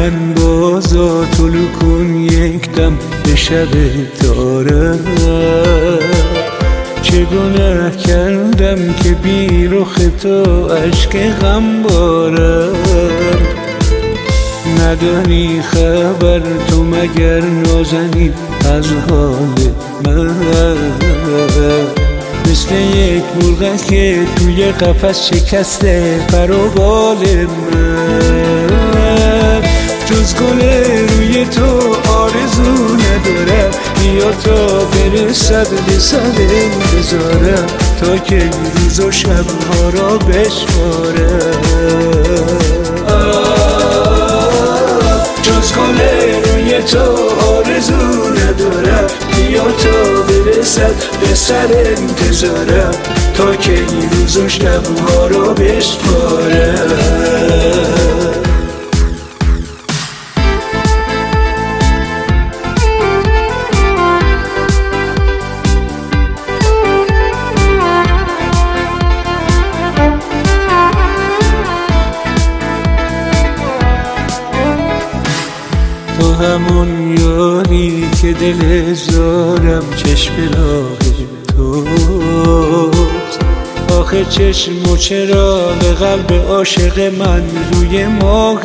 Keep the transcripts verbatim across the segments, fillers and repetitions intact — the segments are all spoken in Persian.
من بازا طلو کن یک دم به شب تارم. چه گناه کردم که بی رخ تو عشق غم بارم. ندانی خبر تو مگر نازنین از حال من، مثل یک مرغ که توی قفس شکسته پر و بال من. جز گل روی تو آرزو ندارم، بیا تا برسد به سر انتظارم، تا که روز و شبها را بشمارم. جز گل روی تو آرزو ندارم، بیا تا برسد به سر انتظارم، تا که این روز و شبها را بشمارم. تو همون یاری که دل زارم چشم راه توست. آخه چشم و چراغ قلب عاشق من روی ماه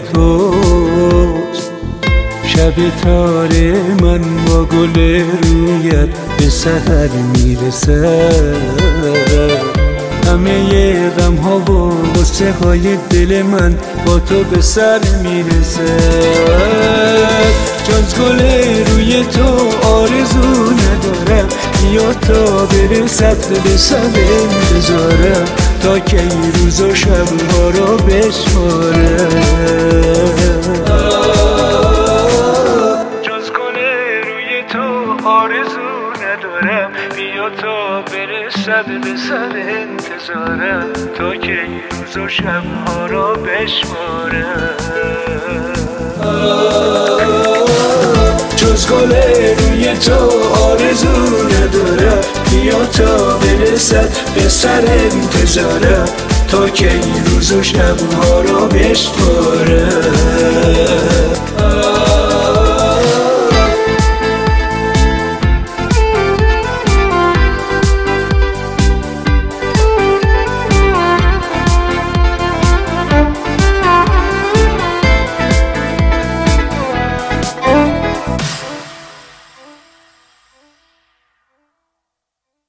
توست. شب تار من با گل رویت به سحر میرسد. همه غم ها و غصه های دل من با تو به سر میرسد. جز گل روی تو آرزو ندارم، بیا تا برسد به سر انتظارم، تا که این روز و شبها را بشمارم. جز گل روی تو آرزو ندارم، بیا تا برسد به سر انتظارم، تا که این روز و شبها را بشمارم. جز گل روی تو آرزو ندارم، بیا تا برسد به سر انتظارم، تا که این روز و شبها را بشمارم.